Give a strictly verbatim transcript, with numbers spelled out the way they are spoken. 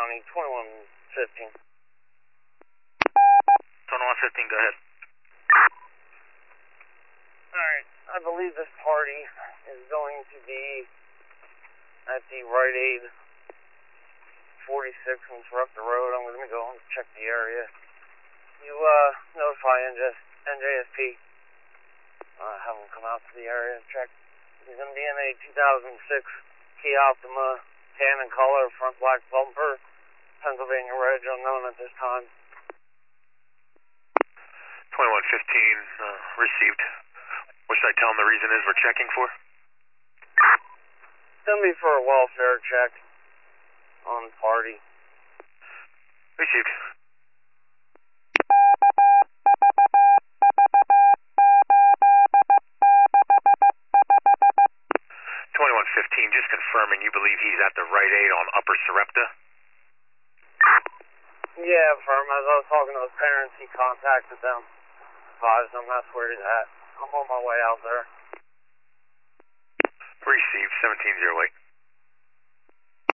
County, twenty-one fifteen. twenty-one fifteen, go ahead. Alright, I believe this party is going to be at the Rite Aid forty-six on Surrepta Road. I'm going to go and check the area. You uh, notify N J S P. Uh, have them come out to the area and check. He's going to be in a two thousand six Kia Optima, tan in color, front black bumper, Pennsylvania reg, unknown at this time. twenty-one fifteen, uh, received. What should I tell him the reason is we're checking for? It's going to be for a welfare check on the party. Received. twenty-one fifteen, just confirming you believe he's at the Rite Aid on Upper Surrepta? Yeah, firm. As I was talking to his parents, he contacted them. Advised them that's where he's at. I'm on my way out there. Received, seventeen oh eight.